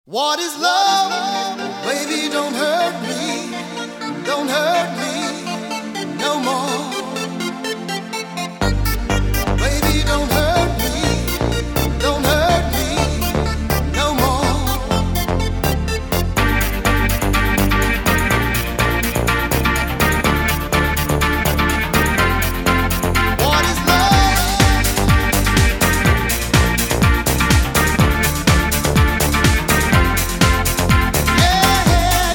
What is love? Baby, don't hurt me no more. Baby, don't hurt me, don't hurt me no more. What is love? Yeah.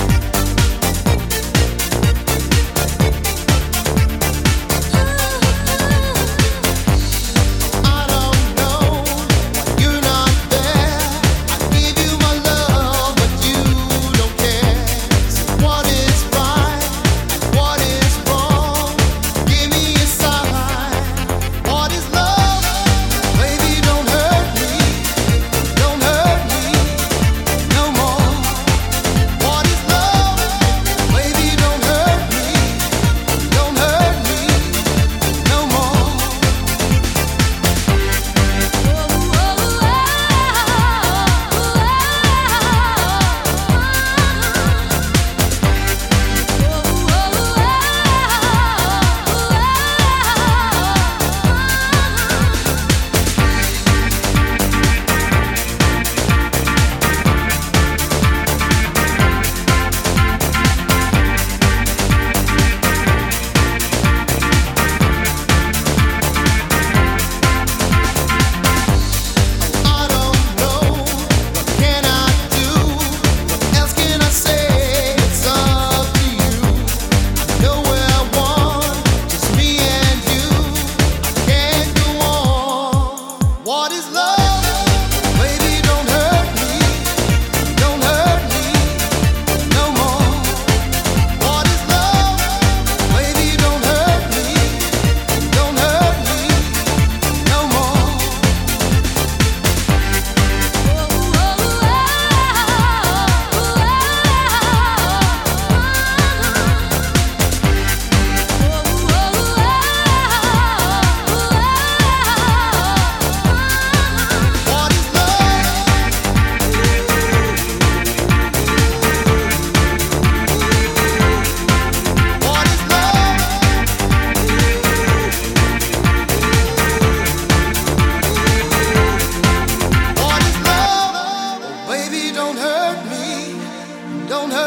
I don't know, you're not there. I give you my love, but you don't care. So what is right and what is wrong? Give me a sign. What is love? Baby, don't hurt me no more. What is love? Baby, don't hurt me no more. I don't know, what can I do? What else can I say? It's up to you. I know where I want, just me and you. I can't go on. What is love? Baby, don't hurt me no more. What is love? Baby, don't hurt me no more. What is love? What is love? What is love? Oh, baby, don't hurt me. Don't hurt